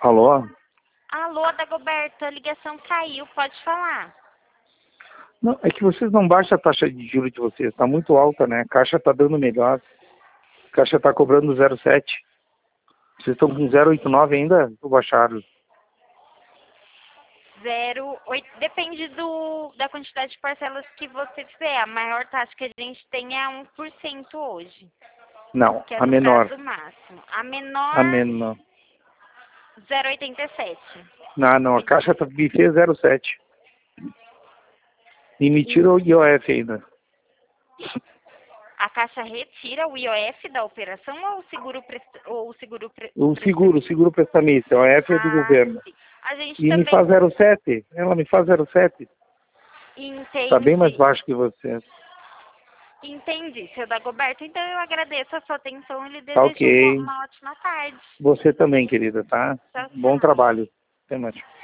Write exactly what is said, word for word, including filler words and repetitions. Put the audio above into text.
Alô? Alô, Dagoberto, a ligação caiu, pode falar. Não, é que vocês não baixam a taxa de juros de vocês, está muito alta, né? A Caixa está dando melhor. A Caixa está cobrando zero vírgula sete. Vocês estão com zero vírgula oitenta e nove ainda? Ou baixaram? Zero, oito, depende do, da quantidade de parcelas que você fizer. A maior taxa que a gente tem é um por cento hoje. Não, Que é a no menor. prazo máximo. A menor, A menor. zero vírgula oitenta e sete. Não, não, a Caixa tá, me fez zero vírgula sete. E me tira o I O F ainda. A Caixa retira o I O F da operação ou o seguro presta, ou o seguro pre, O seguro, o seguro prestamista, o I O F é do ah, governo. sim. A gente E também me faz zero vírgula sete. Ela me faz zero vírgula sete. Está bem mais entende. baixo que você. Entendi, seu Dagoberto. Então eu agradeço a sua atenção e lhe Tá desejo ok. uma ótima tarde. Você também, querida, tá? Tchau, Bom tchau. trabalho. Até mais.